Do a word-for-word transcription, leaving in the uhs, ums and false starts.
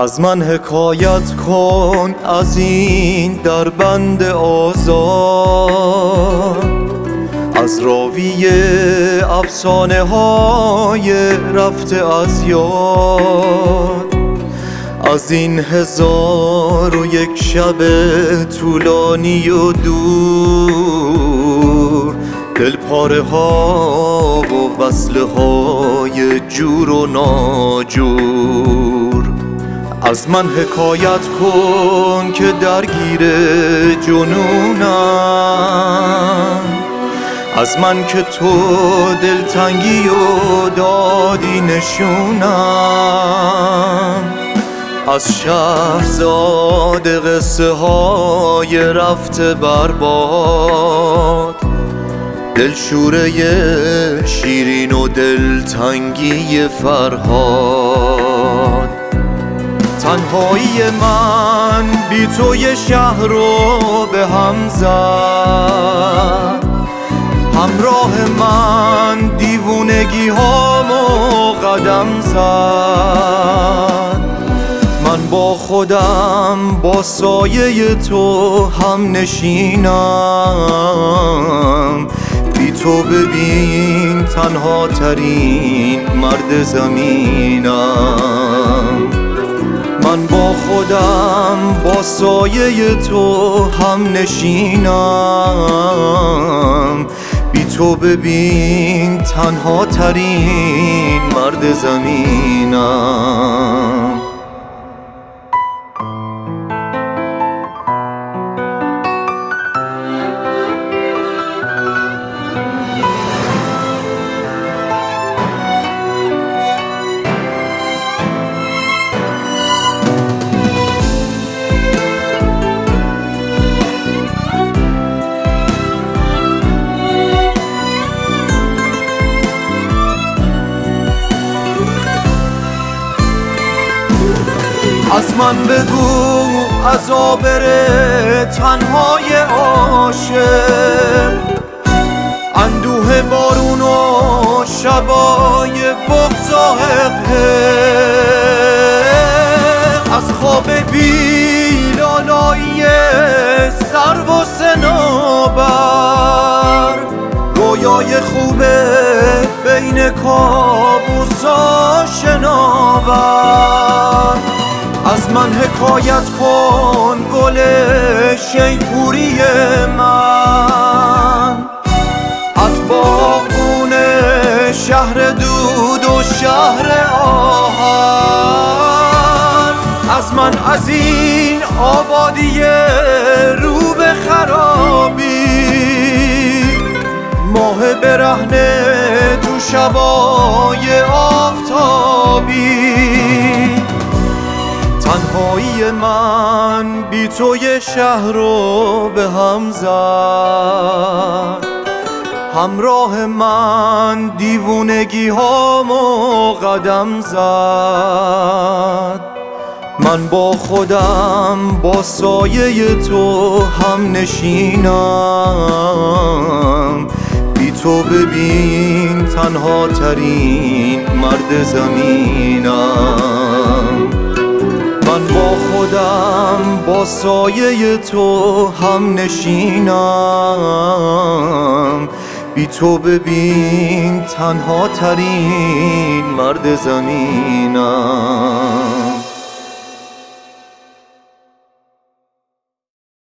از من حکایت کن از این دربند آزاد، از راوی افسانه های رفته از یاد، از این هزار و یک شب طولانی و دور، دلپاره ها و وصله های جور و ناجور. از من حکایت کن که درگیر جنونم، از من که تو دلتنگی و دادی نشونم، از شهرزاد قصه های رفته برباد، دلشوره شیرین و دلتنگی فرهاد. تنهایی من بی تو یه شهر رو به هم زد، همراه من دیوونگی هامو قدم زد. من با خودم با سایه تو هم نشینم، بی تو ببین تنها ترین مرد زمینم. من با خودم با سایه تو هم نشینم، بی تو ببین تنها ترین مرد زمینم. از من بگو عذابر تنهای عاشق، اندوه بارون و شبای بغض و حقه، از خواب بی‌لالایی سرو و صنوبر، رویای خوبه بین کابوسا شناور. از من حکایت کن گل شیپوری من، از باغون شهر دود و شهر آهن. از من از این آبادی رو به خرابی، ماه برهنه تو شبای آفتابی. تنهایی من بی تو یه شهر رو به هم زد، همراه من دیوونگی هامو قدم زد. من با خودم با سایه تو هم نشینم، بی تو ببین تنها ترین مرد زمینم. من با خودم با سایه تو هم نشینم، بی تو ببین تنها ترین مرد زمینم.